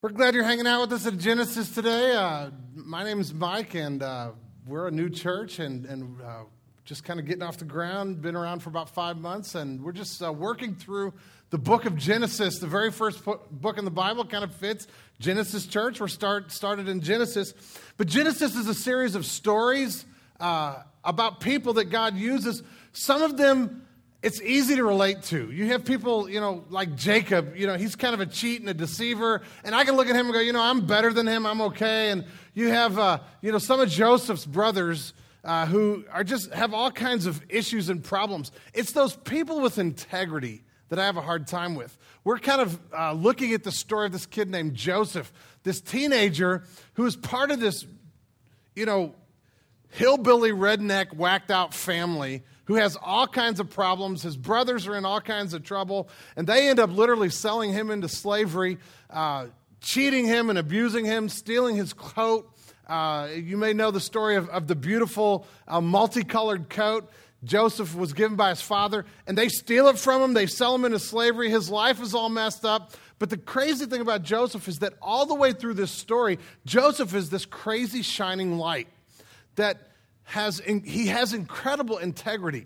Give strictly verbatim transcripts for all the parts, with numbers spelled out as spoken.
We're glad you're hanging out with us at Genesis today. Uh, my name is Mike, and uh, we're a new church, and, and uh, just kind of getting off the ground. Been around for about five months, and we're just uh, working through the book of Genesis. The very first book in the Bible kind of fits Genesis Church. We're start started in Genesis, but Genesis is a series of stories uh, about people that God uses. Some of them it's easy to relate to. You have people, you know, like Jacob, you know, he's kind of a cheat and a deceiver. And I can look at him and go, you know, I'm better than him. I'm okay. And you have, uh, you know, some of Joseph's brothers uh, who are just have all kinds of issues and problems. It's those people with integrity that I have a hard time with. We're kind of uh, looking at the story of this kid named Joseph, this teenager who is part of this, you know, hillbilly, redneck, whacked out family who has all kinds of problems. His brothers are in all kinds of trouble, and they end up literally selling him into slavery, uh, cheating him and abusing him, stealing his coat. Uh, you may know the story of, of the beautiful uh, multicolored coat Joseph was given by his father, and they steal it from him. They sell him into slavery. His life is all messed up. But the crazy thing about Joseph is that all the way through this story, Joseph is this crazy shining light that has he has incredible integrity,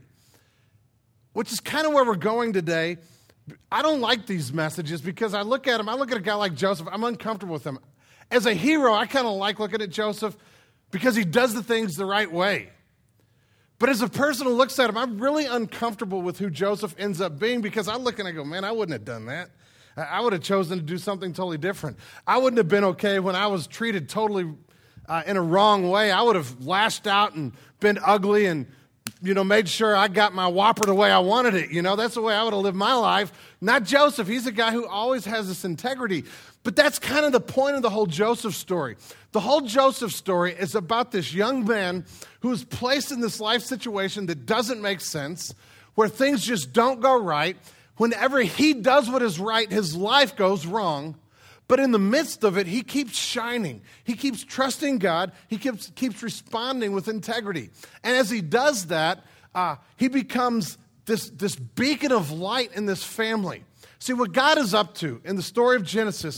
which is kind of where we're going today. I don't like these messages because I look at him, I look at a guy like Joseph, I'm uncomfortable with him. As a hero, I kind of like looking at Joseph because he does the things the right way. But as a person who looks at him, I'm really uncomfortable with who Joseph ends up being because I look and I go, man, I wouldn't have done that. I would have chosen to do something totally different. I wouldn't have been okay when I was treated totally Uh, in a wrong way. I would have lashed out and been ugly and, you know, made sure I got my Whopper the way I wanted it. You know, that's the way I would have lived my life. Not Joseph. He's a guy who always has this integrity. But that's kind of the point of the whole Joseph story. The whole Joseph story is about this young man who is placed in this life situation that doesn't make sense, where things just don't go right. Whenever he does what is right, his life goes wrong. But in the midst of it, he keeps shining. He keeps trusting God. He keeps, keeps responding with integrity. And as he does that, uh, he becomes this, this beacon of light in this family. See, what God is up to in the story of Genesis,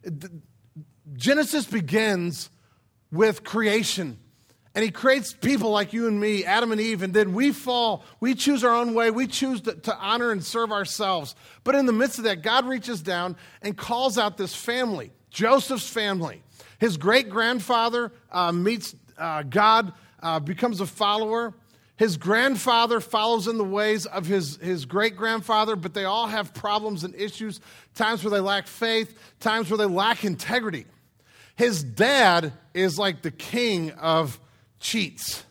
Genesis begins with creation. And he creates people like you and me, Adam and Eve, and then we fall, we choose our own way, we choose to, to honor and serve ourselves. But in the midst of that, God reaches down and calls out this family, Joseph's family. His great-grandfather uh, meets uh, God, uh, becomes a follower. His grandfather follows in the ways of his, his great-grandfather, but they all have problems and issues, times where they lack faith, times where they lack integrity. His dad is like the king of cheats.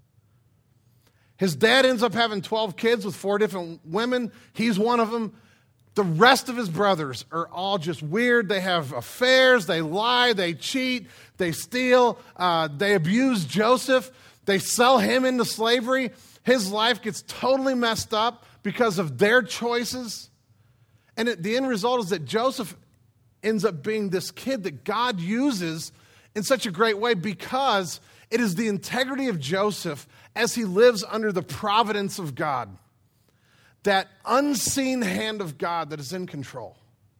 His dad ends up having twelve kids with four different women. He's one of them. The rest of his brothers are all just weird. They have affairs. They lie. They cheat. They steal. Uh, they abuse Joseph. They sell him into slavery. His life gets totally messed up because of their choices. And it, the end result is that Joseph ends up being this kid that God uses in such a great way because it is the integrity of Joseph as he lives under the providence of God, that unseen hand of God that is in control.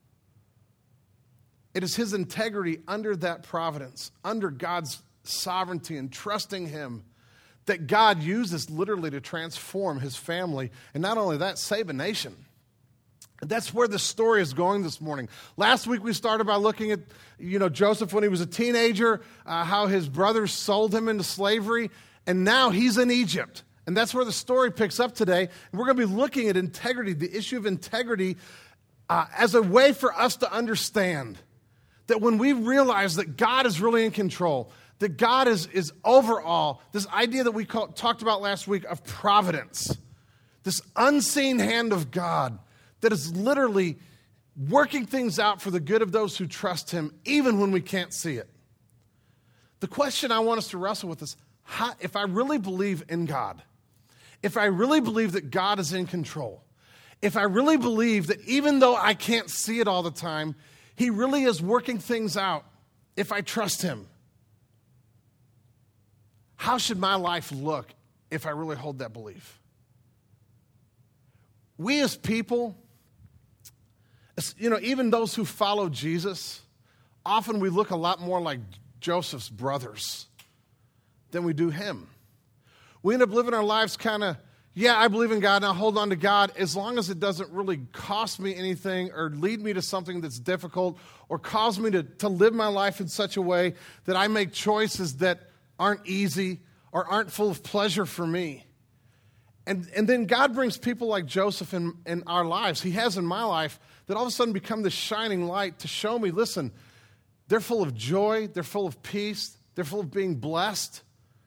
It is his integrity under that providence, under God's sovereignty and trusting him, that God uses literally to transform his family. And not only that, save a nation. That's where the story is going this morning. Last week we started by looking at, you know, Joseph when he was a teenager, uh, how his brothers sold him into slavery, and now he's in Egypt. And that's where the story picks up today. And we're going to be looking at integrity, the issue of integrity, uh, as a way for us to understand that when we realize that God is really in control, that God is, is over all, this idea that we call, talked about last week of providence, this unseen hand of God, that is literally working things out for the good of those who trust him, even when we can't see it. The question I want us to wrestle with is, how, if I really believe in God, if I really believe that God is in control, if I really believe that even though I can't see it all the time, he really is working things out, if I trust him, how should my life look if I really hold that belief? We as people, you know, even those who follow Jesus, often we look a lot more like Joseph's brothers than we do him. We end up living our lives kind of, yeah, I believe in God, and I'll hold on to God as long as it doesn't really cost me anything or lead me to something that's difficult or cause me to, to live my life in such a way that I make choices that aren't easy or aren't full of pleasure for me. And, and then God brings people like Joseph in, in our lives. He has in my life that all of a sudden become this shining light to show me, listen, they're full of joy, they're full of peace, they're full of being blessed,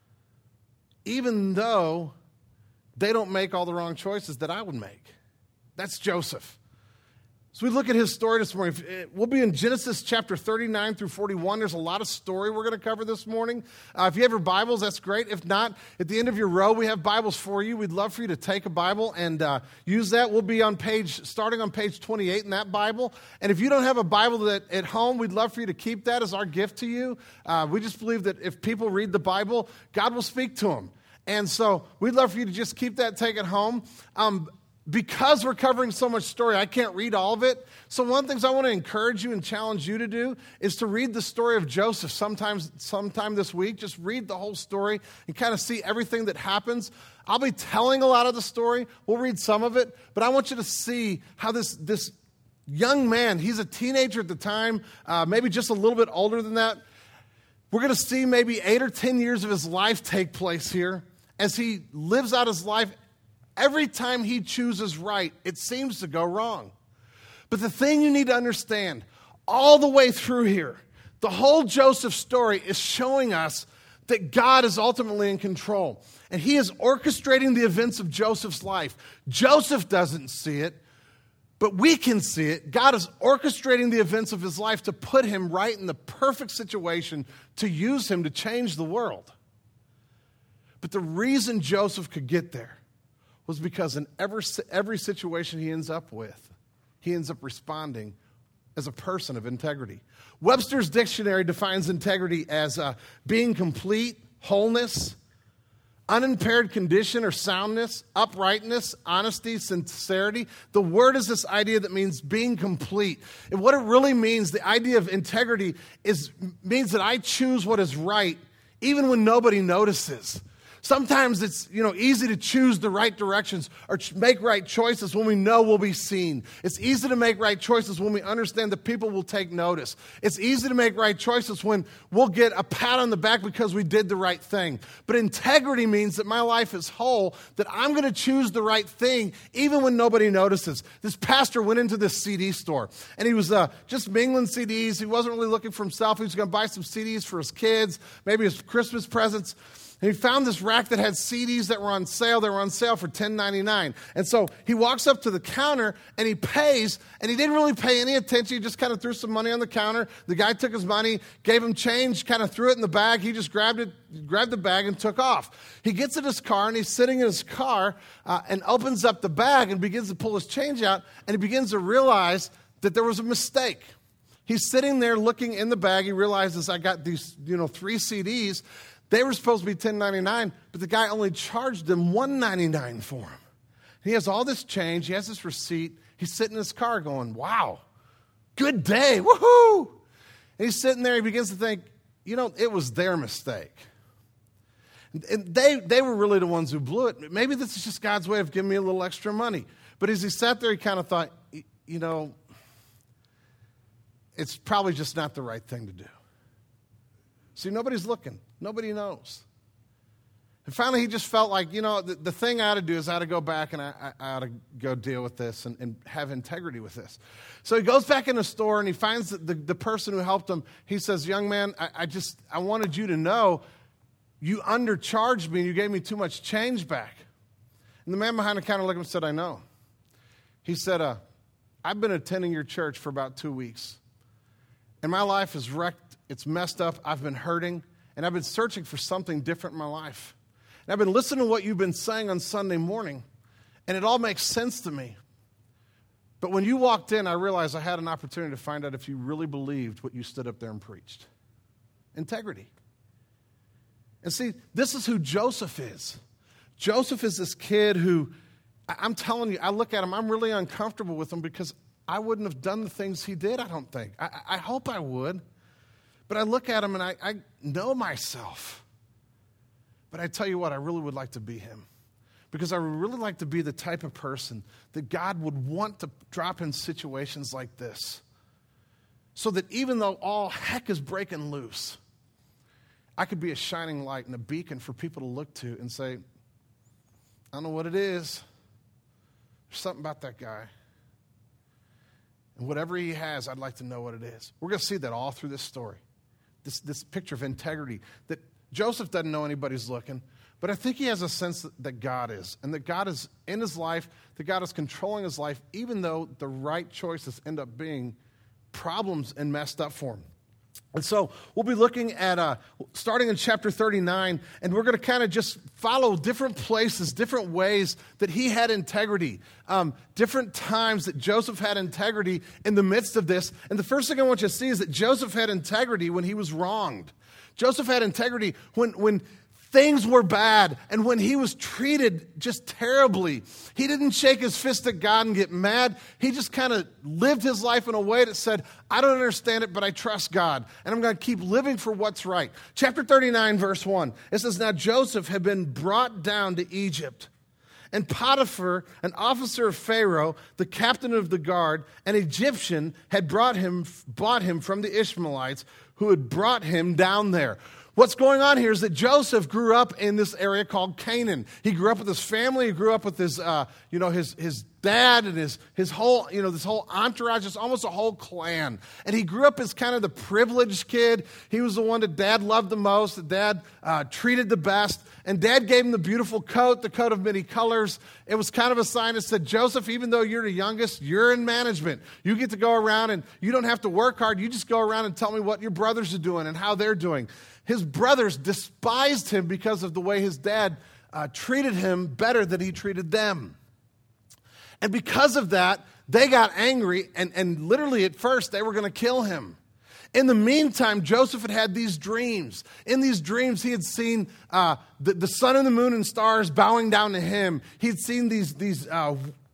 even though they don't make all the wrong choices that I would make. That's Joseph. So we look at his story this morning. We'll be in Genesis chapter thirty-nine through forty-one. There's a lot of story we're going to cover this morning. Uh, if you have your Bibles, that's great. If not, at the end of your row, we have Bibles for you. We'd love for you to take a Bible and uh, use that. We'll be on page, starting on page twenty-eight in that Bible. And if you don't have a Bible that at home, we'd love for you to keep that as our gift to you. Uh, we just believe that if people read the Bible, God will speak to them. And so we'd love for you to just keep that, take it home. Um, because we're covering so much story, I can't read all of it. So one of the things I want to encourage you and challenge you to do is to read the story of Joseph sometimes, sometime this week. Just read the whole story and kind of see everything that happens. I'll be telling a lot of the story. We'll read some of it. But I want you to see how this, this young man, he's a teenager at the time, uh, maybe just a little bit older than that. We're going to see maybe eight or ten years of his life take place here. As he lives out his life, every time he chooses right, it seems to go wrong. But the thing you need to understand, all the way through here, the whole Joseph story is showing us that God is ultimately in control. And he is orchestrating the events of Joseph's life. Joseph doesn't see it, but we can see it. God is orchestrating the events of his life to put him right in the perfect situation to use him to change the world. But the reason Joseph could get there was because in every, every situation he ends up with, he ends up responding as a person of integrity. Webster's dictionary defines integrity as uh, being complete, wholeness, unimpaired condition or soundness, uprightness, honesty, sincerity. The word is this idea that means being complete. And what it really means, the idea of integrity, is means that I choose what is right even when nobody notices. Sometimes it's, you know, easy to choose the right directions or ch- make right choices when we know we'll be seen. It's easy to make right choices when we understand that people will take notice. It's easy to make right choices when we'll get a pat on the back because we did the right thing. But integrity means that my life is whole, that I'm going to choose the right thing even when nobody notices. This pastor went into this C D store and he was uh, just mingling C Ds. He wasn't really looking for himself. He was going to buy some C Ds for his kids, maybe his Christmas presents. And he found this rack that had C Ds that were on sale. They were on sale for ten ninety-nine. And so he walks up to the counter and he pays, and he didn't really pay any attention. He just kind of threw some money on the counter. The guy took his money, gave him change, kind of threw it in the bag. He just grabbed it, grabbed the bag and took off. He gets in his car and he's sitting in his car uh, and opens up the bag and begins to pull his change out, and he begins to realize that there was a mistake. He's sitting there looking in the bag. He realizes, I got these, you know, three C Ds. They were supposed to be ten ninety-nine, but the guy only charged them one ninety-nine for him. He has all this change. He has this receipt. He's sitting in his car going, wow, good day, woohoo. And he's sitting there. He begins to think, you know, it was their mistake. And they, they were really the ones who blew it. Maybe this is just God's way of giving me a little extra money. But as he sat there, he kind of thought, you know, it's probably just not the right thing to do. See, nobody's looking. Nobody knows. And finally, he just felt like, you know, the, the thing I ought to do is I ought to go back and I, I, I ought to go deal with this and, and have integrity with this. So he goes back in the store and he finds the, the, the person who helped him. He says, young man, I, I just, I wanted you to know you undercharged me and you gave me too much change back. And the man behind the counter looked at him and said, I know. He said, uh, I've been attending your church for about two weeks. And my life is wrecked. It's messed up. I've been hurting. And I've been searching for something different in my life. And I've been listening to what you've been saying on Sunday morning. And it all makes sense to me. But when you walked in, I realized I had an opportunity to find out if you really believed what you stood up there and preached. Integrity. And see, this is who Joseph is. Joseph is this kid who, I'm telling you, I look at him, I'm really uncomfortable with him because I wouldn't have done the things he did, I don't think. I, I hope I would. But I look at him and I, I know myself. But I tell you what, I really would like to be him. Because I would really like to be the type of person that God would want to drop in situations like this. So that even though all heck is breaking loose, I could be a shining light and a beacon for people to look to and say, I don't know what it is. There's something about that guy. And whatever he has, I'd like to know what it is. We're going to see that all through this story. This, this picture of integrity. That Joseph doesn't know anybody's looking, but I think he has a sense that, that God is. And that God is in his life, that God is controlling his life, even though the right choices end up being problems and messed up for him. And so we'll be looking at, uh, starting in chapter thirty-nine, and we're going to kind of just follow different places, different ways that he had integrity, um, different times that Joseph had integrity in the midst of this. And the first thing I want you to see is that Joseph had integrity when he was wronged. Joseph had integrity when, when things were bad and when he was treated just terribly. He didn't shake his fist at God and get mad. He just kind of lived his life in a way that said, I don't understand it, but I trust God, and I'm going to keep living for what's right. Chapter thirty-nine, verse one, it says, Now Joseph had been brought down to Egypt, and Potiphar, an officer of Pharaoh, the captain of the guard, an Egyptian, had brought him, bought him from the Ishmaelites who had brought him down there. What's going on here is that Joseph grew up in this area called Canaan. He grew up with his family. He grew up with his, uh, you know, his his dad and his his whole, you know, this whole entourage. It's almost a whole clan. And he grew up as kind of the privileged kid. He was the one that Dad loved the most, that Dad uh, treated the best. And Dad gave him the beautiful coat, the coat of many colors. It was kind of a sign that said, Joseph, even though you're the youngest, you're in management. You get to go around and you don't have to work hard. You just go around and tell me what your brothers are doing and how they're doing. His brothers despised him because of the way his dad uh, treated him better than he treated them. And because of that, they got angry, and, and literally at first they were going to kill him. In the meantime, Joseph had had these dreams. In these dreams, he had seen uh, the, the sun and the moon and stars bowing down to him. He had seen these, these uh,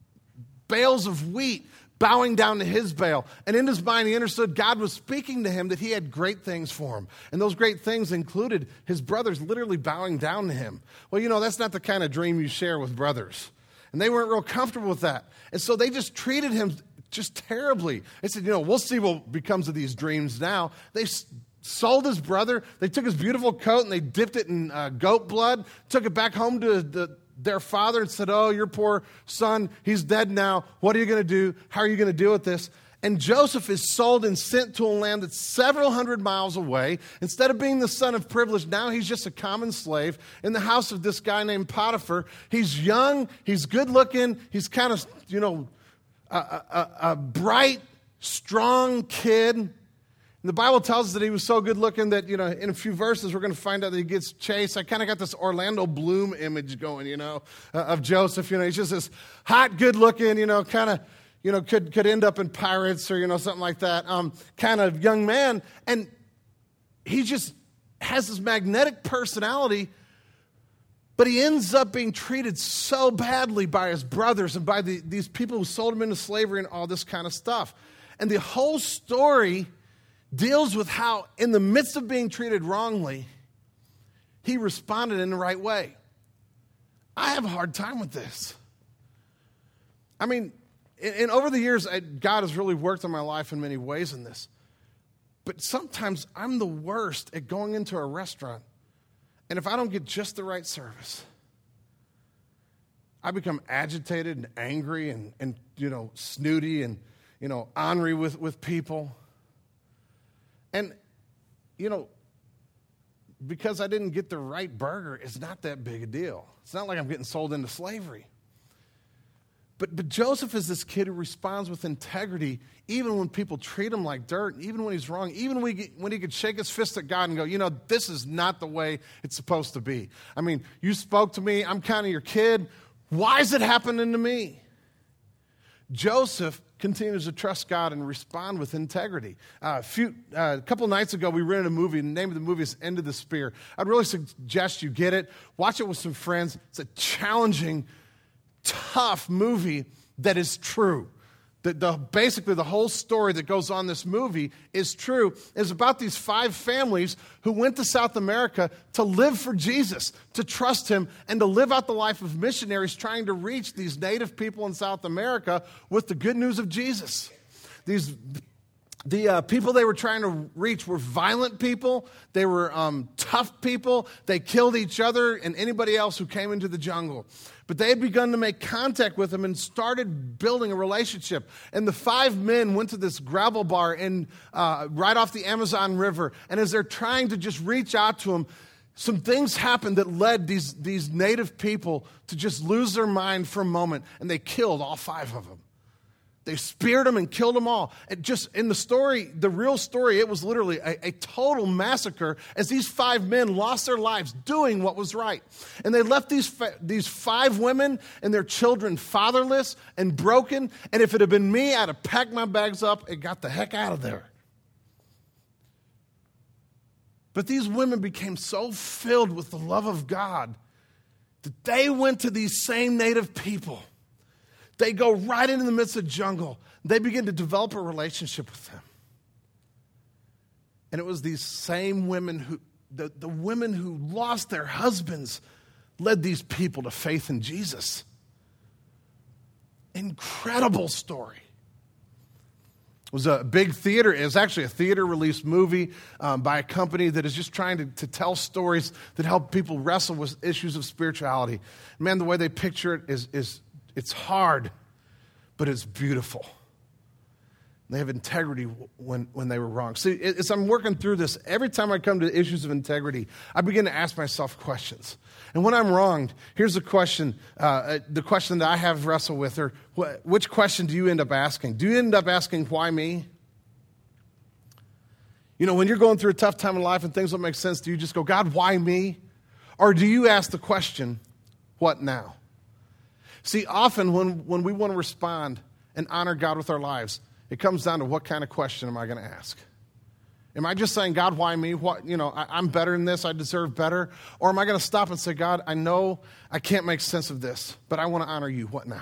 bales of wheat bowing down to his bale. And in his mind, he understood God was speaking to him, that he had great things for him. And those great things included his brothers literally bowing down to him. Well, you know, that's not the kind of dream you share with brothers. And they weren't real comfortable with that. And so they just treated him just terribly. They said, you know, we'll see what becomes of these dreams now. They sold his brother. They took his beautiful coat and they dipped it in uh, goat blood, took it back home to the their father and said, oh, your poor son, he's dead now. What are you going to do? How are you going to deal with this? And Joseph is sold and sent to a land that's several hundred miles away. Instead of being the son of privilege, now he's just a common slave in the house of this guy named Potiphar. He's young, he's good looking, he's kind of, you know, a, a, a bright, strong kid. And the Bible tells us that he was so good looking that, you know, in a few verses we're going to find out that he gets chased. I kind of got this Orlando Bloom image going, you know, uh, of Joseph. You know, he's just this hot, good looking, you know, kind of, you know, could could end up in Pirates or, you know, something like that, um, kind of young man. And he just has this magnetic personality, but he ends up being treated so badly by his brothers and by the, these people who sold him into slavery and all this kind of stuff. And the whole story deals with how, in the midst of being treated wrongly, he responded in the right way. I have a hard time with this. I mean, and over the years, I, God has really worked on my life in many ways in this. But sometimes I'm the worst at going into a restaurant, and if I don't get just the right service, I become agitated and angry and, and you know, snooty and, you know, ornery with, with people. And, you know, because I didn't get the right burger, it's not that big a deal. It's not like I'm getting sold into slavery. But, but Joseph is this kid who responds with integrity even when people treat him like dirt, even when he's wrong, even when he, when he could shake his fist at God and go, you know, this is not the way it's supposed to be. I mean, you spoke to me. I'm kind of your kid. Why is it happening to me? Joseph continues to trust God and respond with integrity. Uh, a, few, uh, a couple nights ago, we rented a movie. The name of the movie is End of the Spear. I'd really suggest you get it. Watch it with some friends. It's a challenging, tough movie that is true. the, the, basically the whole story that goes on in this movie is true, is about these five families who went to South America to live for Jesus, to trust him, and to live out the life of missionaries trying to reach these native people in South America with the good news of Jesus. These The uh, people they were trying to reach were violent people. They were um, tough people. They killed each other and anybody else who came into the jungle. But they had begun to make contact with them and started building a relationship. And the five men went to this gravel bar in, uh, right off the Amazon River. And as they're trying to just reach out to them, some things happened that led these, these native people to just lose their mind for a moment. And they killed all five of them. They speared them and killed them all. And just in the story, the real story, it was literally a, a total massacre as these five men lost their lives doing what was right. And they left these, these five women and their children fatherless and broken. And if it had been me, I'd have packed my bags up and got the heck out of there. But these women became so filled with the love of God that they went to these same native people. They go right into the midst of the jungle. They begin to develop a relationship with them. And it was these same women who, the, the women who lost their husbands, led these people to faith in Jesus. Incredible story. It was a big theater. It was actually a theater-released movie um, by a company that is just trying to, to tell stories that help people wrestle with issues of spirituality. Man, the way they picture it is is it's hard, but it's beautiful. They have integrity when, when they were wrong. See, as I'm working through this, every time I come to issues of integrity, I begin to ask myself questions. And when I'm wronged, here's the question, uh, the question that I have wrestled with, or wh- which question do you end up asking? Do you end up asking, why me? You know, when you're going through a tough time in life and things don't make sense, do you just go, God, why me? Or do you ask the question, what now? See, often when, when we want to respond and honor God with our lives, it comes down to what kind of question am I going to ask? Am I just saying, God, why me? What, you know, I, I'm better than this. I deserve better. Or am I going to stop and say, God, I know I can't make sense of this, but I want to honor you. What now?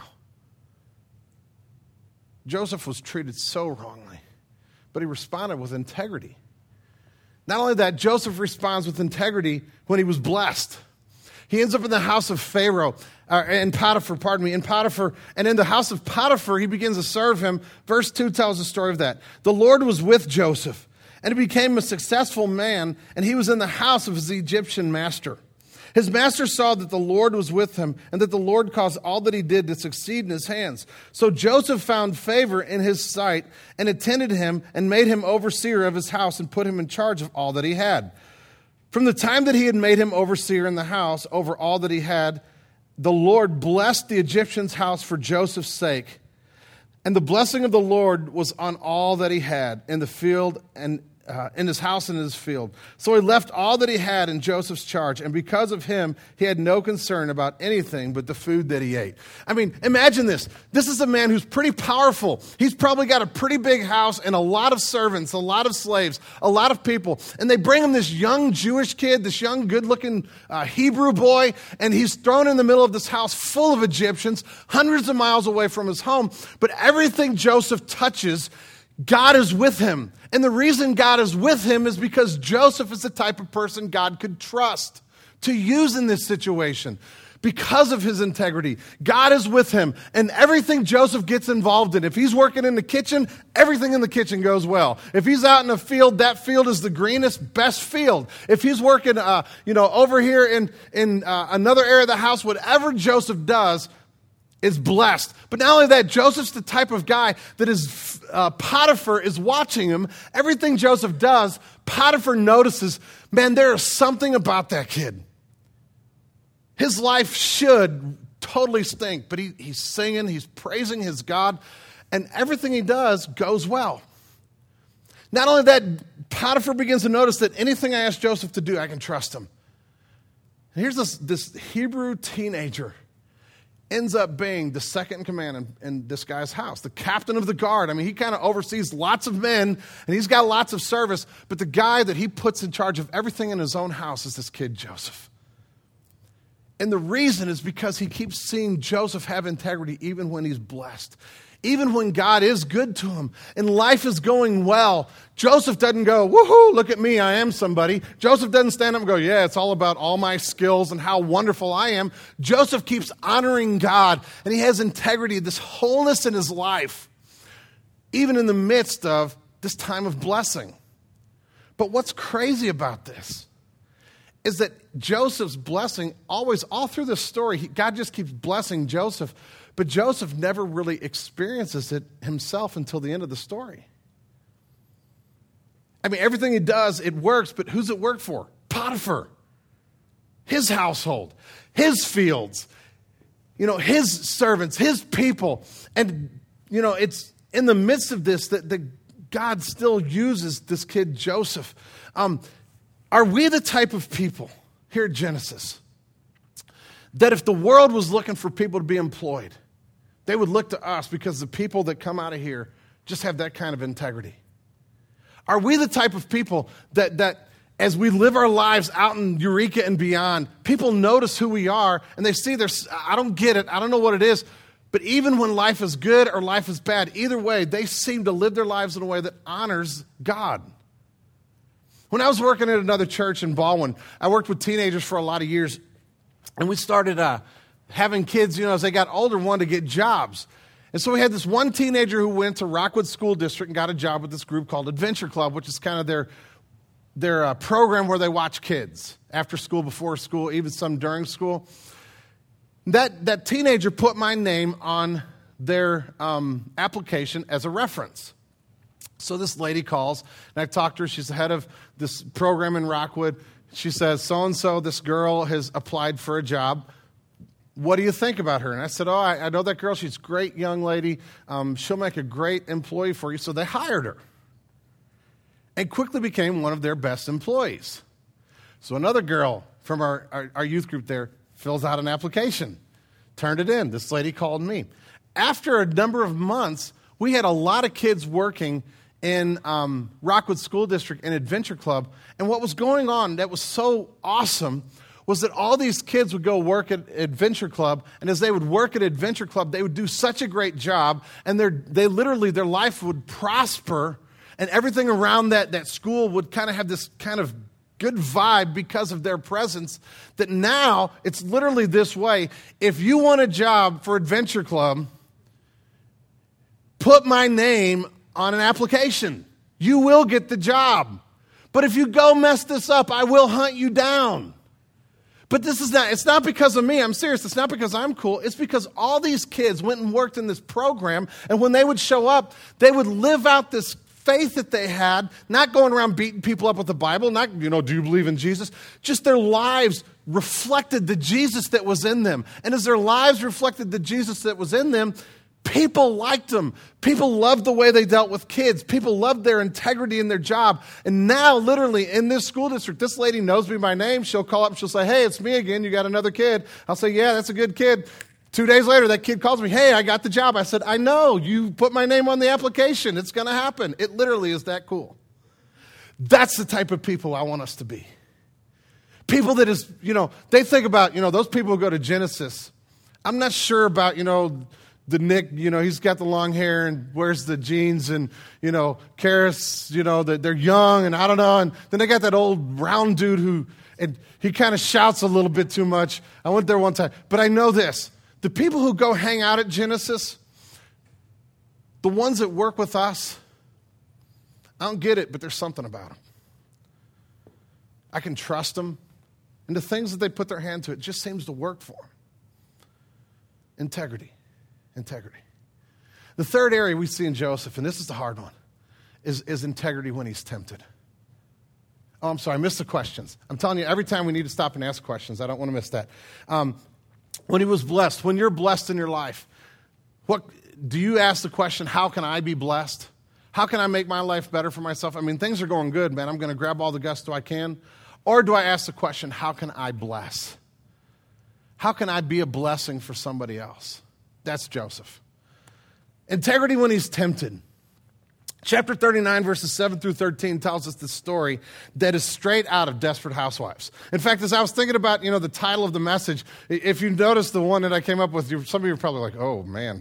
Joseph was treated so wrongly, but he responded with integrity. Not only that, Joseph responds with integrity when he was blessed. He ends up in the house of Pharaoh, uh, in Potiphar, pardon me, in Potiphar. And in the house of Potiphar, he begins to serve him. Verse two tells the story of that. The Lord was with Joseph, and he became a successful man, and he was in the house of his Egyptian master. His master saw that the Lord was with him, and that the Lord caused all that he did to succeed in his hands. So Joseph found favor in his sight, and attended him, and made him overseer of his house, and put him in charge of all that he had. From the time that he had made him overseer in the house over all that he had, the Lord blessed the Egyptian's house for Joseph's sake. And the blessing of the Lord was on all that he had in the field and uh, in his house and in his field. So he left all that he had in Joseph's charge. And because of him, he had no concern about anything but the food that he ate. I mean, imagine this. This is a man who's pretty powerful. He's probably got a pretty big house and a lot of servants, a lot of slaves, a lot of people. And they bring him this young Jewish kid, this young good-looking uh, Hebrew boy, and he's thrown in the middle of this house full of Egyptians, hundreds of miles away from his home. But everything Joseph touches, God is with him. And the reason God is with him is because Joseph is the type of person God could trust to use in this situation. Because of his integrity, God is with him. And everything Joseph gets involved in, if he's working in the kitchen, everything in the kitchen goes well. If he's out in a field, that field is the greenest, best field. If he's working uh, you know, over here in, in uh, another area of the house, whatever Joseph does is blessed. But not only that, Joseph's the type of guy that is, uh, Potiphar is watching him. Everything Joseph does, Potiphar notices, man, there is something about that kid. His life should totally stink, but he, he's singing, he's praising his God, and everything he does goes well. Not only that, Potiphar begins to notice that anything I ask Joseph to do, I can trust him. And here's this, this Hebrew teenager ends up being the second in command in, in this guy's house, the captain of the guard. I mean, he kind of oversees lots of men, and he's got lots of service, but the guy that he puts in charge of everything in his own house is this kid, Joseph. And the reason is because he keeps seeing Joseph have integrity even when he's blessed. Even when God is good to him and life is going well, Joseph doesn't go, woohoo, look at me, I am somebody. Joseph doesn't stand up and go, yeah, it's all about all my skills and how wonderful I am. Joseph keeps honoring God, and he has integrity, this wholeness in his life, even in the midst of this time of blessing. But what's crazy about this is that Joseph's blessing always, all through this story, he, God just keeps blessing Joseph, but Joseph never really experiences it himself until the end of the story. I mean, everything he does, it works, but who's it work for? Potiphar. His household, his fields, you know, his servants, his people. And, you know, it's in the midst of this that, that God still uses this kid Joseph. Um, are we the type of people here at Genesis that if the world was looking for people to be employed, they would look to us because the people that come out of here just have that kind of integrity? Are we the type of people that, that as we live our lives out in Eureka and beyond, people notice who we are and they see there's, I don't get it, I don't know what it is, but even when life is good or life is bad, either way, they seem to live their lives in a way that honors God. When I was working at another church in Baldwin, I worked with teenagers for a lot of years, and we started uh, having kids, you know, as they got older, wanted to get jobs. And so we had this one teenager who went to Rockwood School District and got a job with this group called Adventure Club, which is kind of their, their uh, program where they watch kids after school, before school, even some during school. That, that teenager put my name on their um, application as a reference. So this lady calls, and I talked to her. She's the head of this program in Rockwood. She says, so-and-so, this girl has applied for a job. What do you think about her? And I said, oh, I, I know that girl. She's a great young lady. Um, she'll make a great employee for you. So they hired her and quickly became one of their best employees. So another girl from our, our, our youth group there fills out an application, turned it in. This lady called me. After a number of months, we had a lot of kids working in um, Rockwood School District and Adventure Club. And what was going on that was so awesome was that all these kids would go work at Adventure Club, and as they would work at Adventure Club, they would do such a great job, and they literally, their life would prosper, and everything around that, that school would kind of have this kind of good vibe because of their presence, that now it's literally this way. If you want a job for Adventure Club, put my name on an application. You will get the job. But if you go mess this up, I will hunt you down. But this is not, it's not because of me. I'm serious. It's not because I'm cool. It's because all these kids went and worked in this program, and when they would show up, they would live out this faith that they had, not going around beating people up with the Bible, not, you know, do you believe in Jesus? Just their lives reflected the Jesus that was in them. And as their lives reflected the Jesus that was in them, people liked them. People loved the way they dealt with kids. People loved their integrity in their job. And now, literally, in this school district, this lady knows me by name. She'll call up and she'll say, hey, it's me again. You got another kid. I'll say, yeah, that's a good kid. Two days later, that kid calls me, hey, I got the job. I said, I know. You put my name on the application. It's going to happen. It literally is that cool. That's the type of people I want us to be. People that is, you know, they think about, you know, those people who go to Genesis. I'm not sure about, you know, the Nick, you know, he's got the long hair and wears the jeans, and, you know, Karis, you know, they're young, and I don't know. And then they got that old round dude who, and he kind of shouts a little bit too much. I went there one time. But I know this. The people who go hang out at Genesis, the ones that work with us, I don't get it, but there's something about them. I can trust them. And the things that they put their hand to, it just seems to work for them. Integrity. Integrity. The third area we see in Joseph, and this is the hard one, is, is integrity when he's tempted. Oh, I'm sorry, I missed the questions. I'm telling you, every time we need to stop and ask questions. I don't want to miss that. Um, when he was blessed, when you're blessed in your life, what do you ask the question, how can I be blessed? How can I make my life better for myself? I mean, things are going good, man. I'm going to grab all the gusto I can. Or do I ask the question, how can I bless? How can I be a blessing for somebody else? That's Joseph. Integrity when he's tempted. Chapter thirty-nine, verses seven through thirteen tells us the story that is straight out of Desperate Housewives. In fact, as I was thinking about, you know, the title of the message, if you notice the one that I came up with, some of you are probably like, oh, man,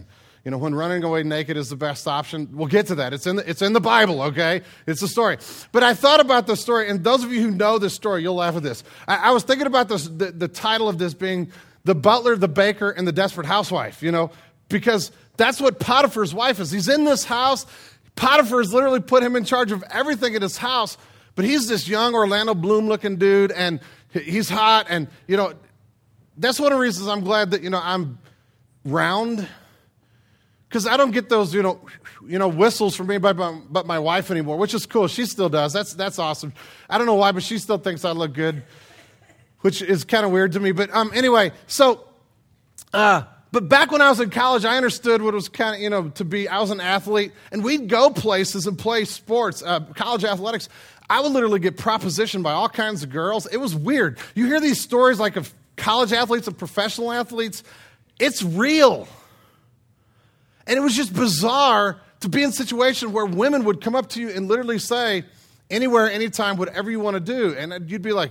You know, when running away naked is the best option. We'll get to that. It's in the, it's in the Bible, okay? It's a story. But I thought about the story, and those of you who know this story, you'll laugh at this. I, I was thinking about this, the, the title of this being The Butler, the Baker, and the Desperate Housewife, you know, because that's what Potiphar's wife is. He's in this house. Potiphar's literally put him in charge of everything in his house, but he's this young Orlando Bloom-looking dude, and he's hot, and, you know, that's one of the reasons I'm glad that, you know, I'm round. Because I don't get those, you know, you know, whistles from anybody but, but my wife anymore, which is cool. She still does. That's that's awesome. I don't know why, but she still thinks I look good, which is kind of weird to me. But um, anyway, so, uh, but back when I was in college, I understood what it was kind of, you know, to be, I was an athlete, and we'd go places and play sports, uh, college athletics. I would literally get propositioned by all kinds of girls. It was weird. You hear these stories like of college athletes and professional athletes. It's real. And it was just bizarre to be in a situation where women would come up to you and literally say, anywhere, anytime, whatever you want to do. And you'd be like,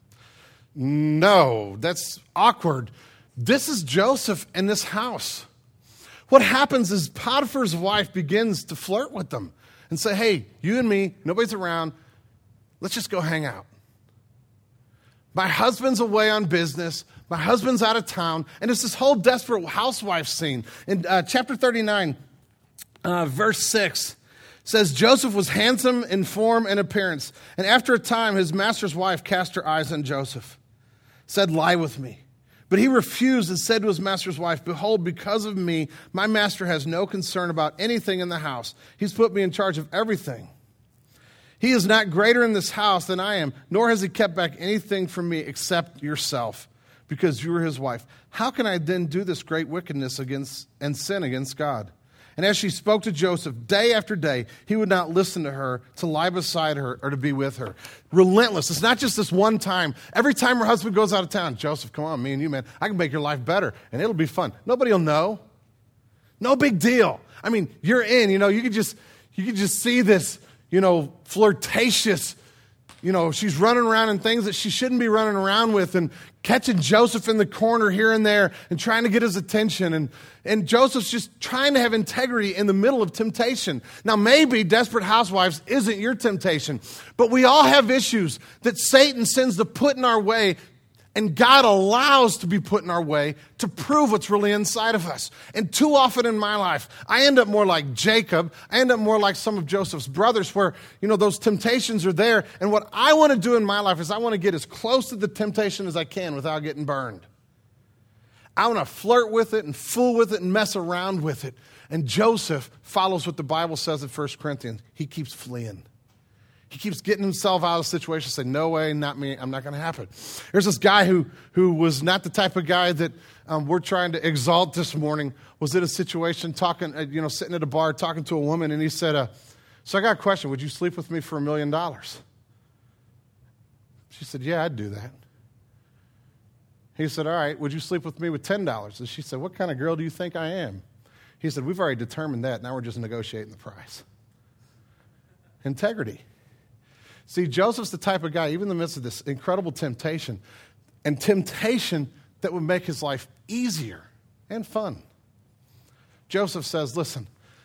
no, that's awkward. This is Joseph in this house. What happens is Potiphar's wife begins to flirt with them and say, hey, you and me, nobody's around, let's just go hang out. My husband's away on business. My husband's out of town. And it's this whole desperate housewife scene. In uh, chapter thirty-nine, uh, verse six, says, Joseph was handsome in form and appearance. And after a time, his master's wife cast her eyes on Joseph, said, lie with me. But he refused and said to his master's wife, behold, because of me, my master has no concern about anything in the house. He's put me in charge of everything. He is not greater in this house than I am, nor has he kept back anything from me except yourself, because you are his wife. How can I then do this great wickedness against and sin against God? And as she spoke to Joseph day after day, he would not listen to her, to lie beside her, or to be with her. Relentless. It's not just this one time. Every time her husband goes out of town, Joseph, come on, me and you, man, I can make your life better, and it'll be fun. Nobody will know. No big deal. I mean, you're in, you know, you could just, you could just see this, you know, flirtatious, you know, she's running around in things that she shouldn't be running around with and catching Joseph in the corner here and there and trying to get his attention. And, and Joseph's just trying to have integrity in the middle of temptation. Now, maybe Desperate Housewives isn't your temptation, but we all have issues that Satan sends to put in our way, and God allows to be put in our way to prove what's really inside of us. And too often in my life, I end up more like Jacob. I end up more like some of Joseph's brothers where, you know, those temptations are there. And what I want to do in my life is I want to get as close to the temptation as I can without getting burned. I want to flirt with it and fool with it and mess around with it. And Joseph follows what the Bible says in First Corinthians. He keeps fleeing. He keeps getting himself out of situations, saying, no way, not me, I'm not going to happen. There's this guy who, who was not the type of guy that um, we're trying to exalt this morning, was in a situation talking, uh, you know, sitting at a bar talking to a woman, and he said, uh, so I got a question, would you sleep with me for a million dollars? She said, yeah, I'd do that. He said, all right, would you sleep with me with ten dollars? And she said, what kind of girl do you think I am? He said, we've already determined that, now we're just negotiating the price. Integrity. See, Joseph's the type of guy, even in the midst of this incredible temptation, and temptation that would make his life easier and fun. Joseph says, listen,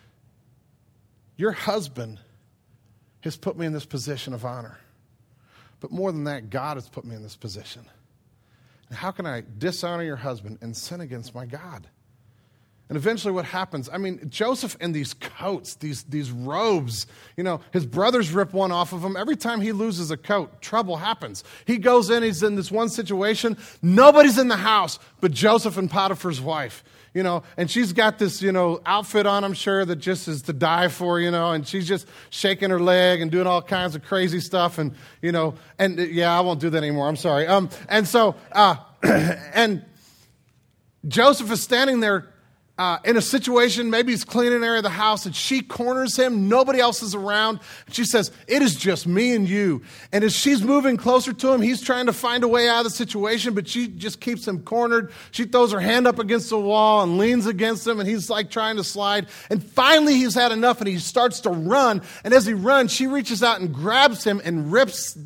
your husband has put me in this position of honor. But more than that, God has put me in this position. And how can I dishonor your husband and sin against my God? And eventually what happens, I mean, Joseph in these coats, these, these robes, you know, his brothers rip one off of him. Every time he loses a coat, trouble happens. He goes in, he's in this one situation. Nobody's in the house but Joseph and Potiphar's wife, you know, and she's got this, you know, outfit on, I'm sure, that just is to die for, you know, and she's just shaking her leg and doing all kinds of crazy stuff. And, you know, and yeah, I won't do that anymore. I'm sorry. Um, and so, uh, and Joseph is standing there Uh, in a situation, maybe he's cleaning an area of the house, and she corners him. Nobody else is around. She says, it is just me and you. And as she's moving closer to him, he's trying to find a way out of the situation, but she just keeps him cornered. She throws her hand up against the wall and leans against him, and he's like trying to slide. And finally, he's had enough, and he starts to run. And as he runs, she reaches out and grabs him and rips the,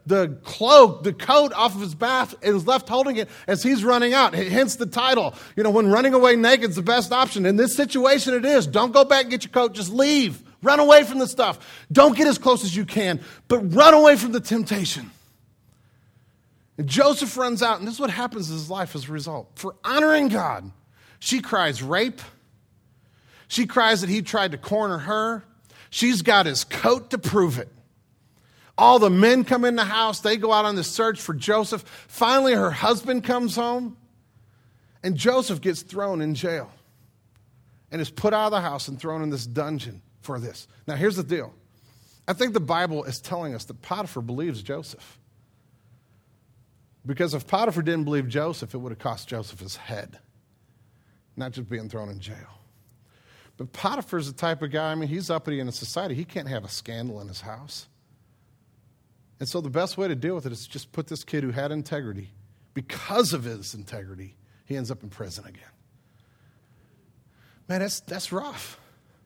the cloak, the coat off of his back and is left holding it as he's running out. Hence the title. You know, when running away naked is the best option. In this situation it is. Don't go back and get your coat. Just leave. Run away from the stuff. Don't get as close as you can, but run away from the temptation. And Joseph runs out, and this is what happens in his life as a result. For honoring God, she cries rape. She cries that he tried to corner her. She's got his coat to prove it. All the men come in the house. They go out on the search for Joseph. Finally, her husband comes home, and Joseph gets thrown in jail and is put out of the house and thrown in this dungeon for this. Now, here's the deal. I think the Bible is telling us that Potiphar believes Joseph. Because if Potiphar didn't believe Joseph, it would have cost Joseph his head, not just being thrown in jail. But Potiphar's the type of guy, I mean, he's uppity in a society. He can't have a scandal in his house. And so the best way to deal with it is just put this kid who had integrity, because of his integrity, he ends up in prison again. Man, that's, that's rough.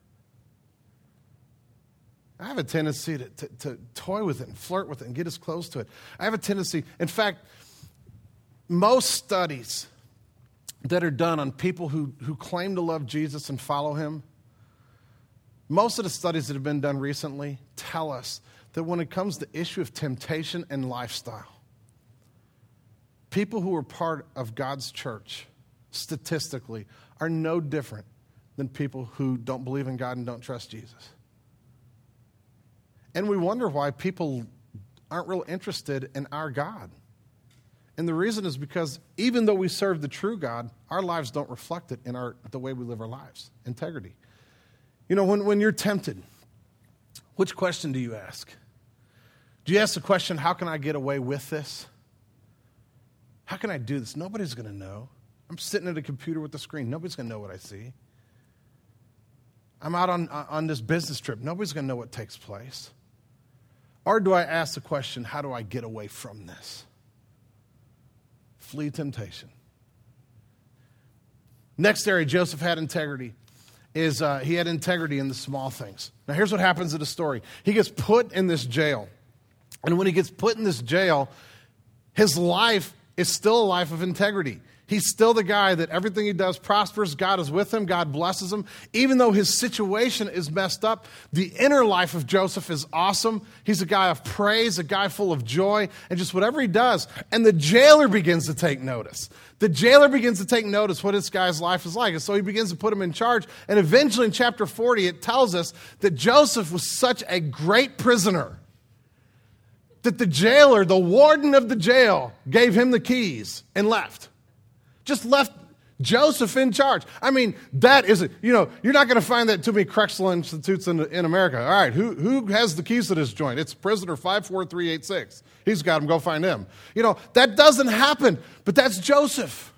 I have a tendency to, to, to toy with it and flirt with it and get as close to it. I have a tendency, in fact, most studies that are done on people who, who claim to love Jesus and follow him, most of the studies that have been done recently tell us that when it comes to the issue of temptation and lifestyle, people who are part of God's church, statistically, are no different than people who don't believe in God and don't trust Jesus. And we wonder why people aren't real interested in our God. And the reason is because even though we serve the true God, our lives don't reflect it in our the way we live our lives. Integrity. You know, when, when you're tempted, which question do you ask? Do you ask the question, how can I get away with this? How can I do this? Nobody's going to know. I'm sitting at a computer with a screen. Nobody's going to know what I see. I'm out on, on this business trip. Nobody's going to know what takes place. Or do I ask the question, how do I get away from this? Flee temptation. Next area Joseph had integrity is uh, he had integrity in the small things. Now here's what happens in the story. He gets put in this jail. And when he gets put in this jail, his life is still a life of integrity. He's still the guy that everything he does prospers. God is with him. God blesses him. Even though his situation is messed up, the inner life of Joseph is awesome. He's a guy of praise, a guy full of joy, and just whatever he does. And the jailer begins to take notice. The jailer begins to take notice what this guy's life is like. And so he begins to put him in charge. And eventually in chapter forty, it tells us that Joseph was such a great prisoner that the jailer, the warden of the jail, gave him the keys and left. Just left Joseph in charge. I mean, that isn't, you know, you're not going to find that too many correctional institutes in, in America. All right, who, who has the keys to this joint? It's prisoner five four three eight six. He's got them. Go find him. You know, that doesn't happen, but that's Joseph.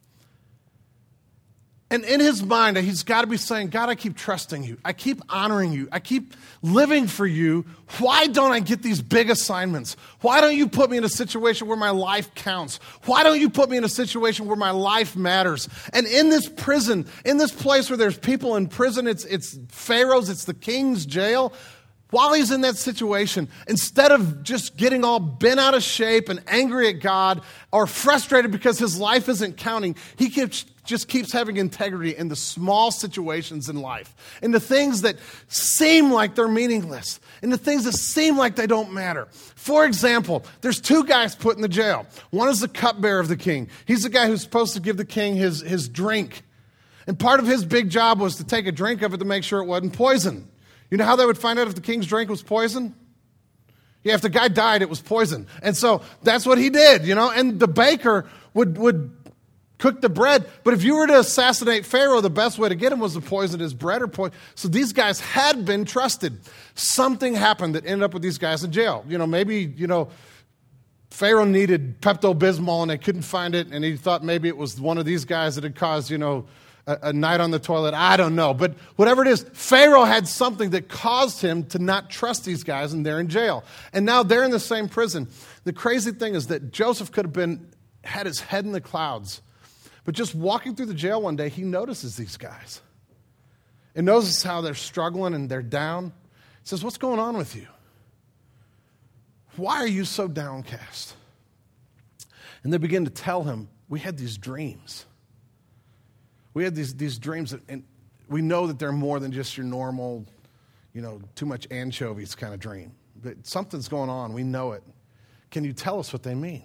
And in his mind, he's got to be saying, God, I keep trusting you. I keep honoring you. I keep living for you. Why don't I get these big assignments? Why don't you put me in a situation where my life counts? Why don't you put me in a situation where my life matters? And in this prison, in this place where there's people in prison, it's, it's Pharaoh's, it's the king's jail. While he's in that situation, instead of just getting all bent out of shape and angry at God or frustrated because his life isn't counting, he keeps, just keeps having integrity in the small situations in life, in the things that seem like they're meaningless, in the things that seem like they don't matter. For example, there's two guys put in the jail. One is the cupbearer of the king. He's the guy who's supposed to give the king his, his drink. And part of his big job was to take a drink of it to make sure it wasn't poison. You know how they would find out if the king's drink was poison? Yeah, if the guy died, it was poison. And so that's what he did, you know. And the baker would, would cook the bread. But if you were to assassinate Pharaoh, the best way to get him was to poison his bread or poison. So these guys had been trusted. Something happened that ended up with these guys in jail. You know, maybe, you know, Pharaoh needed Pepto-Bismol and they couldn't find it. And he thought maybe it was one of these guys that had caused, you know, a night on the toilet, I don't know. But whatever it is, Pharaoh had something that caused him to not trust these guys, and they're in jail. And now they're in the same prison. The crazy thing is that Joseph could have been had his head in the clouds. But just walking through the jail one day, he notices these guys. And notices how they're struggling and they're down. He says, what's going on with you? why are you so downcast? And they begin to tell him, we had these dreams. We had these, these dreams, that, and we know that they're more than just your normal, you know, too much anchovies kind of dream. But something's going on. We know it. Can you tell us what they mean?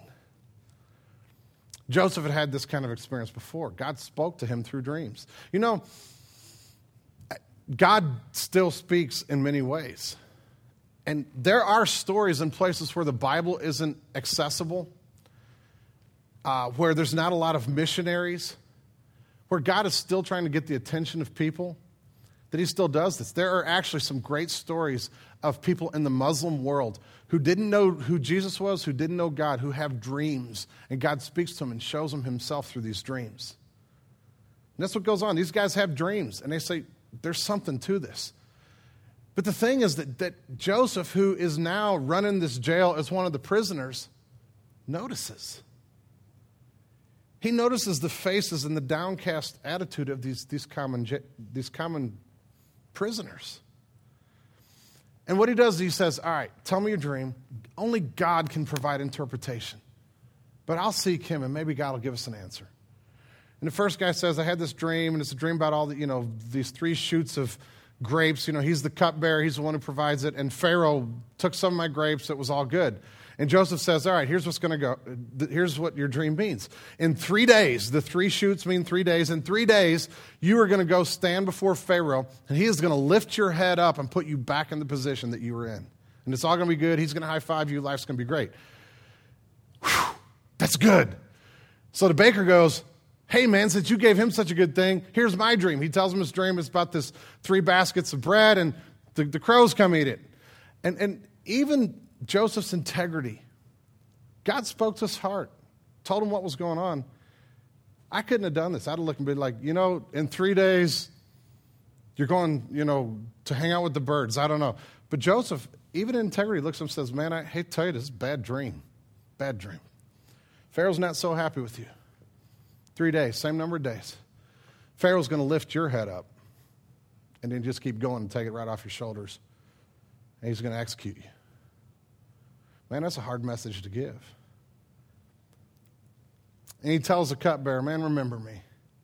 Joseph had had this kind of experience before. God spoke to him through dreams. You know, God still speaks in many ways. And there are stories in places where the Bible isn't accessible, uh, where there's not a lot of missionaries, where God is still trying to get the attention of people, that he still does this. There are actually some great stories of people in the Muslim world who didn't know who Jesus was, who didn't know God, who have dreams, and God speaks to them and shows them himself through these dreams. And that's what goes on. These guys have dreams, and they say, there's something to this. But the thing is that, that Joseph, who is now running this jail as one of the prisoners, notices. He notices the faces and the downcast attitude of these, these, common, these common prisoners. And what he does is he says, all right, tell me your dream. Only God can provide interpretation. But I'll seek him, and maybe God will give us an answer. And the first guy says, I had this dream, and it's a dream about all the, you know, these three shoots of grapes. You know, he's the cupbearer. He's the one who provides it. And Pharaoh took some of my grapes. It was all good. And Joseph says, all right, here's what's going to go. Here's what your dream means. In three days, the three shoots mean three days. In three days, you are going to go stand before Pharaoh, and he is going to lift your head up and put you back in the position that you were in. And it's all going to be good. He's going to high-five you. Life's going to be great. Whew, that's good. So the baker goes, hey, man, since you gave him such a good thing, here's my dream. He tells him his dream is about this three baskets of bread, and the, the crows come eat it. And, and even Joseph's integrity, God spoke to his heart, told him what was going on. I couldn't have done this. I'd have looked and been like, you know, in three days, you're going, you know, to hang out with the birds. I don't know. But Joseph, even in integrity, looks at him and says, man, I hate to tell you, this is a bad dream. Bad dream. Pharaoh's not so happy with you. Three days, same number of days. Pharaoh's going to lift your head up and then just keep going and take it right off your shoulders. And he's going to execute you. Man, that's a hard message to give. And he tells the cupbearer, man, remember me.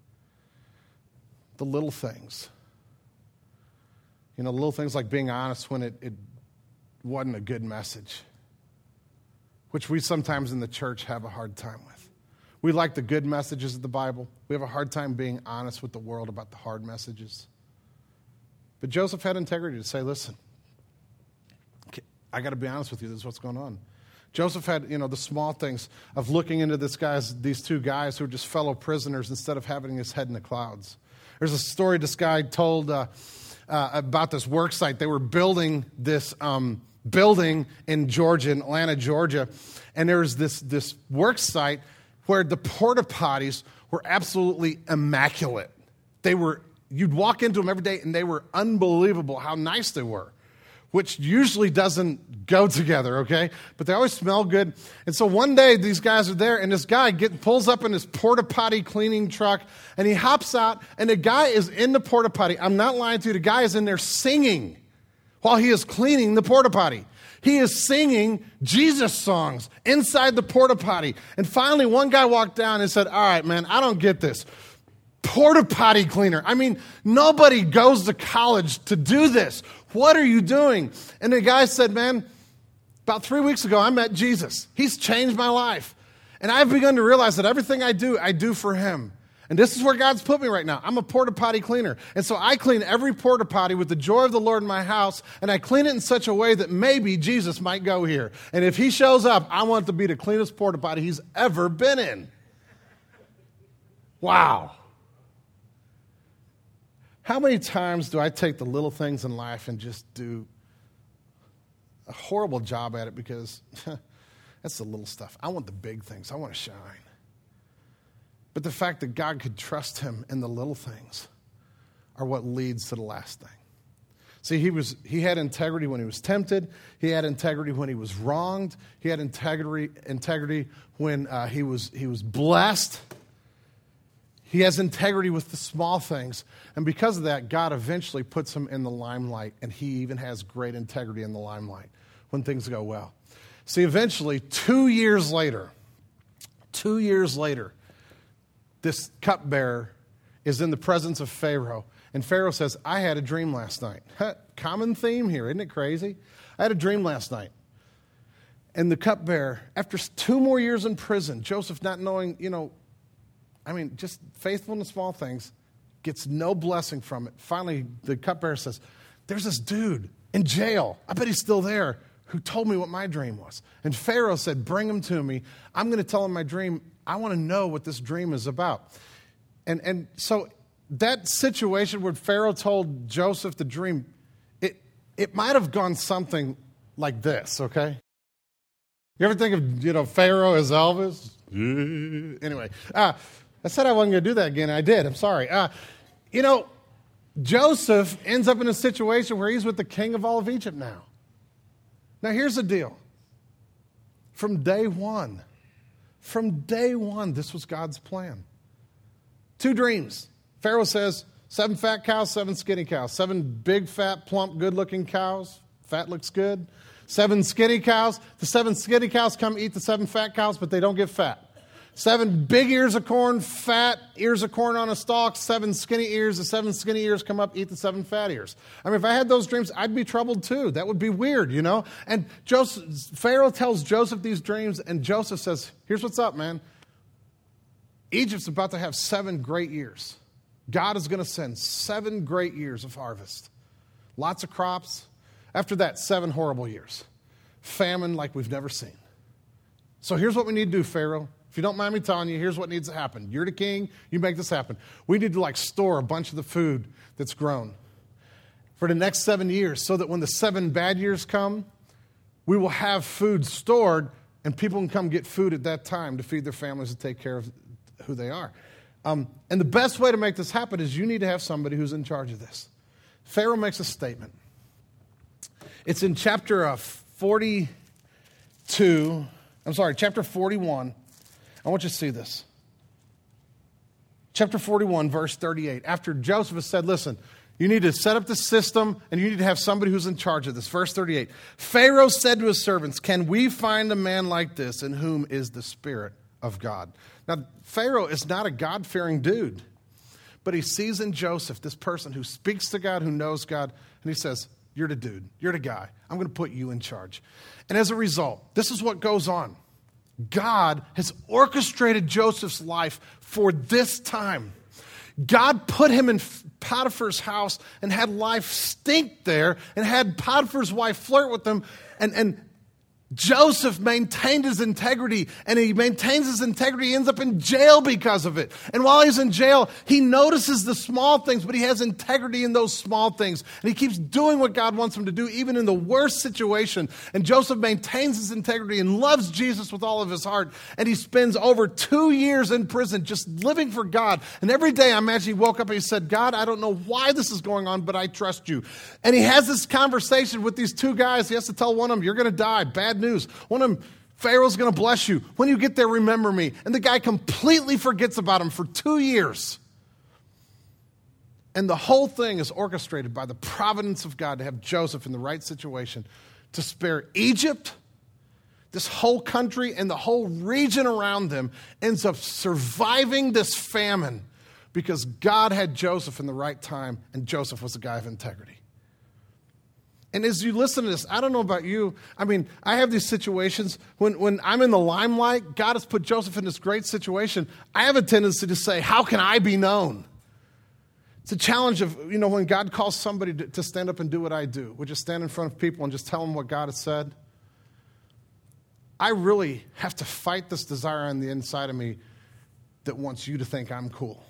The little things. You know, the little things like being honest when it, it wasn't a good message, which we sometimes in the church have a hard time with. We like the good messages of the Bible. We have a hard time being honest with the world about the hard messages. But Joseph had integrity to say, listen, I got to be honest with you, this is what's going on. Joseph had, you know, the small things of looking into this guys, these two guys who were just fellow prisoners instead of having his head in the clouds. There's a story this guy told uh, uh, about this work site. They were building this um, building in Georgia, in Atlanta, Georgia, and there was this, this work site where the porta potties were absolutely immaculate. They were, you'd walk into them every day, and they were unbelievable how nice they were, which usually doesn't go together, okay? But they always smell good. And so one day, these guys are there, and this guy get, pulls up in his porta potty cleaning truck, and he hops out, and the guy is in the porta potty. I'm not lying to you. The guy is in there singing while he is cleaning the porta potty. He is singing Jesus songs inside the porta potty. And finally, one guy walked down and said, all right, man, I don't get this. Porta potty cleaner. I mean, nobody goes to college to do this. What are you doing? And the guy said, man, about three weeks ago, I met Jesus. He's changed my life. And I've begun to realize that everything I do, I do for him. And this is where God's put me right now. I'm a porta potty cleaner. And so I clean every porta potty with the joy of the Lord in my house, and I clean it in such a way that maybe Jesus might go here. And if he shows up, I want it to be the cleanest porta potty he's ever been in. Wow. How many times do I take the little things in life and just do a horrible job at it because that's the little stuff. I want the big things. I want to shine. But the fact that God could trust him in the little things are what leads to the last thing. See, he was he had integrity when he was tempted. He had integrity when he was wronged. He had integrity integrity when uh, he was he was blessed. He has integrity with the small things. And because of that, God eventually puts him in the limelight, and he even has great integrity in the limelight when things go well. See, eventually, two years later, two years later, this cupbearer is in the presence of Pharaoh. And Pharaoh says, I had a dream last night. Common theme here, isn't it crazy? I had a dream last night. And the cupbearer, after two more years in prison, Joseph not knowing, you know, I mean, just faithful in the small things, gets no blessing from it. Finally, the cupbearer says, there's this dude in jail. I bet he's still there, who told me what my dream was. And Pharaoh said, bring him to me. I'm going to tell him my dream. I want to know what this dream is about. And, and so that situation where Pharaoh told Joseph the dream, it, it might have gone something like this, okay? You ever think of, you know, Pharaoh as Elvis? Anyway, uh, I said I wasn't going to do that again. I did. I'm sorry. Uh, you know, Joseph ends up in a situation where he's with the king of all of Egypt now. Now, here's the deal. From day one, from day one, this was God's plan. Two dreams. Pharaoh says, seven fat cows, seven skinny cows. Seven big, fat, plump, good-looking cows. Fat looks good. Seven skinny cows. The seven skinny cows come eat the seven fat cows, but they don't get fat. Seven big ears of corn, fat ears of corn on a stalk. Seven skinny ears. The seven skinny ears come up, eat the seven fat ears. I mean, if I had those dreams, I'd be troubled too. That would be weird, you know? And Joseph, Pharaoh tells Joseph these dreams, and Joseph says, here's what's up, man. Egypt's about to have seven great years. God is going to send seven great years of harvest. Lots of crops. After that, seven horrible years. Famine like we've never seen. So here's what we need to do, Pharaoh. If you don't mind me telling you, here's what needs to happen. You're the king. You make this happen. We need to like store a bunch of the food that's grown for the next seven years so that when the seven bad years come, we will have food stored and people can come get food at that time to feed their families and take care of who they are. Um, and the best way to make this happen is you need to have somebody who's in charge of this. Pharaoh makes a statement. It's in chapter uh, forty-two. I'm sorry, chapter forty-one. I want you to see this. Chapter forty-one, verse thirty-eight. After Joseph has said, listen, you need to set up the system and you need to have somebody who's in charge of this. Verse thirty-eight. Pharaoh said to his servants, can we find a man like this in whom is the Spirit of God? Now, Pharaoh is not a God-fearing dude, but he sees in Joseph this person who speaks to God, who knows God, and he says, you're the dude. You're the guy. I'm going to put you in charge. And as a result, this is what goes on. God has orchestrated Joseph's life for this time. God put him in Potiphar's house and had life stink there and had Potiphar's wife flirt with him. And, and Joseph maintained his integrity, and he maintains his integrity. He ends up in jail because of it. And while he's in jail, he notices the small things, but he has integrity in those small things. And he keeps doing what God wants him to do, even in the worst situation. And Joseph maintains his integrity and loves Jesus with all of his heart. And he spends over two years in prison just living for God. And every day, I imagine he woke up and he said, God, I don't know why this is going on, but I trust you. And he has this conversation with these two guys. He has to tell one of them, you're going to die. Bad news. One of them, Pharaoh's going to bless you. When you get there, remember me. And the guy completely forgets about him for two years. And the whole thing is orchestrated by the providence of God to have Joseph in the right situation to spare Egypt. This whole country and the whole region around them ends up surviving this famine because God had Joseph in the right time, and Joseph was a guy of integrity. And as you listen to this, I don't know about you. I mean, I have these situations when, when I'm in the limelight, God has put Joseph in this great situation. I have a tendency to say, how can I be known? It's a challenge of, you know, when God calls somebody to, to stand up and do what I do, which is stand in front of people and just tell them what God has said. I really have to fight this desire on the inside of me that wants you to think I'm cool.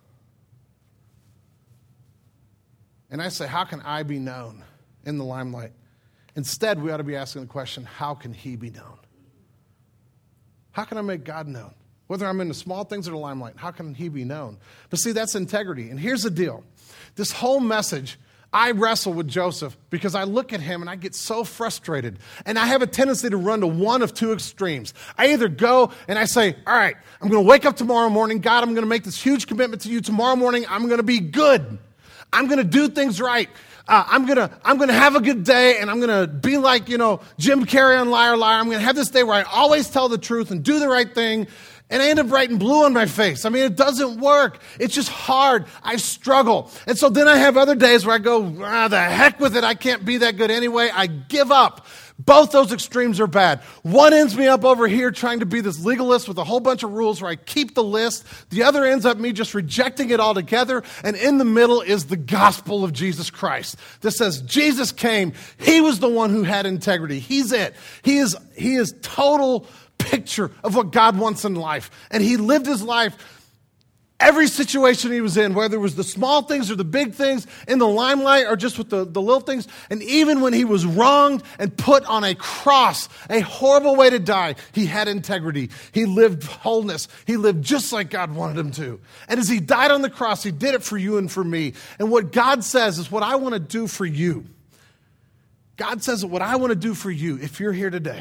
And I say, how can I be known in the limelight? Instead, we ought to be asking the question, how can he be known? How can I make God known? Whether I'm in the small things or the limelight, how can he be known? But see, that's integrity. And here's the deal. This whole message, I wrestle with Joseph because I look at him and I get so frustrated. And I have a tendency to run to one of two extremes. I either go and I say, all right, I'm going to wake up tomorrow morning. God, I'm going to make this huge commitment to you. Tomorrow morning, I'm going to be good. I'm going to do things right. Uh, I'm gonna, I'm gonna have a good day, and I'm gonna be like, you know, Jim Carrey on Liar Liar. I'm gonna have this day where I always tell the truth and do the right thing, and I end up writing blue on my face. I mean, it doesn't work. It's just hard. I struggle. And so then I have other days where I go, ah, the heck with it. I can't be that good anyway. I give up. Both those extremes are bad. One ends me up over here trying to be this legalist with a whole bunch of rules where I keep the list. The other ends up me just rejecting it altogether. And in the middle is the gospel of Jesus Christ that says Jesus came. He was the one who had integrity. He's it. He is, he is total picture of what God wants in life. And he lived his life. Every situation he was in, whether it was the small things or the big things, in the limelight or just with the, the little things, and even when he was wronged and put on a cross, a horrible way to die, he had integrity. He lived wholeness. He lived just like God wanted him to. And as he died on the cross, he did it for you and for me. And what God says is what I want to do for you. God says that what I want to do for you, if you're here today,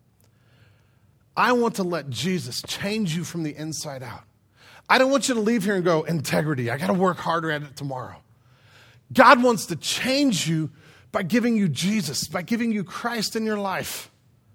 I want to let Jesus change you from the inside out. I don't want you to leave here and go, integrity, I got to work harder at it tomorrow. God wants to change you by giving you Jesus, by giving you Christ in your life,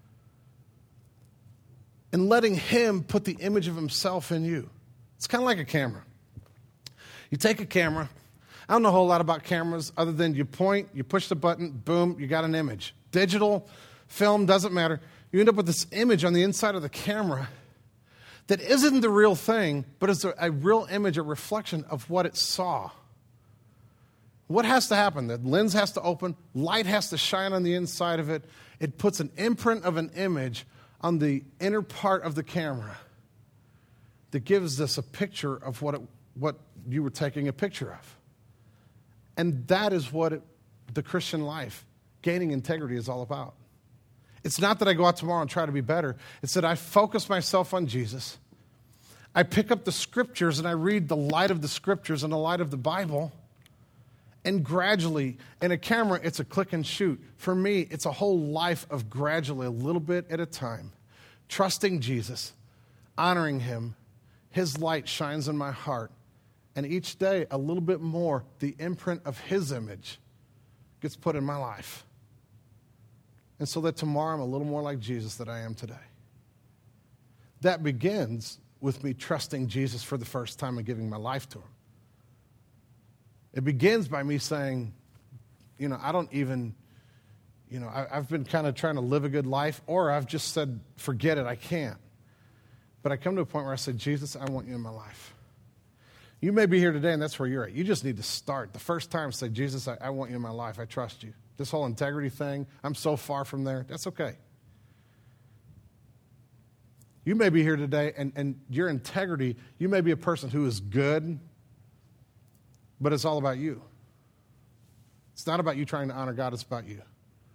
and letting him put the image of himself in you. It's kind of like a camera. You take a camera. I don't know a whole lot about cameras other than you point, you push the button, boom, you got an image. Digital, film, doesn't matter. You end up with this image on the inside of the camera that isn't the real thing, but is a, a real image, a reflection of what it saw. What has to happen? The lens has to open, light has to shine on the inside of it. It puts an imprint of an image on the inner part of the camera that gives us a picture of what, it, what you were taking a picture of. And that is what it, the Christian life, gaining integrity, is all about. It's not that I go out tomorrow and try to be better. It's that I focus myself on Jesus. I pick up the scriptures and I read the light of the scriptures and the light of the Bible. And gradually, in a camera, it's a click and shoot. For me, it's a whole life of gradually, a little bit at a time, trusting Jesus, honoring him. His light shines in my heart. And each day, a little bit more, the imprint of his image gets put in my life. And so that tomorrow I'm a little more like Jesus than I am today. That begins with me trusting Jesus for the first time and giving my life to him. It begins by me saying, you know, I don't even, you know, I, I've been kind of trying to live a good life, or I've just said, forget it, I can't. But I come to a point where I say, Jesus, I want you in my life. You may be here today and that's where you're at. You just need to start. The first time, say, Jesus, I, I want you in my life. I trust you. This whole integrity thing, I'm so far from there. That's okay. You may be here today, and, and your integrity, you may be a person who is good, but it's all about you. It's not about you trying to honor God, it's about you.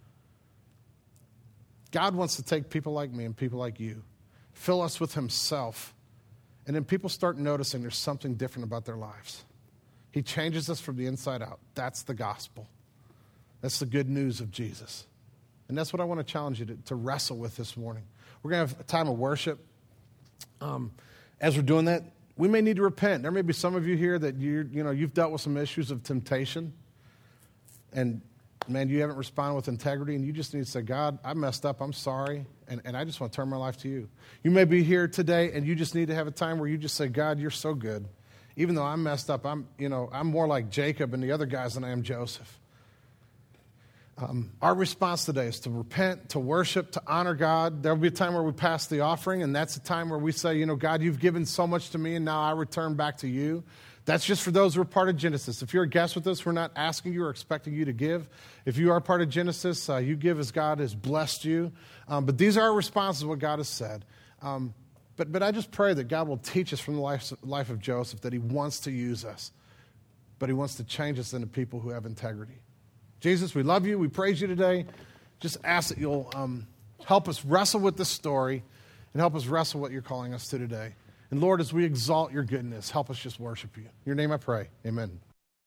God wants to take people like me and people like you, fill us with himself, and then people start noticing there's something different about their lives. He changes us from the inside out. That's the gospel. That's the good news of Jesus. And that's what I want to challenge you to, to wrestle with this morning. We're going to have a time of worship. Um, as we're doing that, we may need to repent. There may be some of you here that you're, you know, you've dealt with some issues of temptation. And, man, you haven't responded with integrity. And you just need to say, God, I messed up. I'm sorry. And, and I just want to turn my life to you. You may be here today and you just need to have a time where you just say, God, you're so good. Even though I'm messed up, I'm, you know, I'm more like Jacob and the other guys than I am Joseph. Um, our response today is to repent, to worship, to honor God. There will be a time where we pass the offering, and that's a time where we say, you know, God, you've given so much to me, and now I return back to you. That's just for those who are part of Genesis. If you're a guest with us, we're not asking you or expecting you to give. If you are part of Genesis, uh, you give as God has blessed you. Um, but these are our responses to what God has said. Um, but, but I just pray that God will teach us from the life, life of Joseph that he wants to use us, but he wants to change us into people who have integrity. Jesus, we love you. We praise you today. Just ask that you'll um, help us wrestle with this story and help us wrestle what you're calling us to today. And Lord, as we exalt your goodness, help us just worship you. In your name I pray. Amen.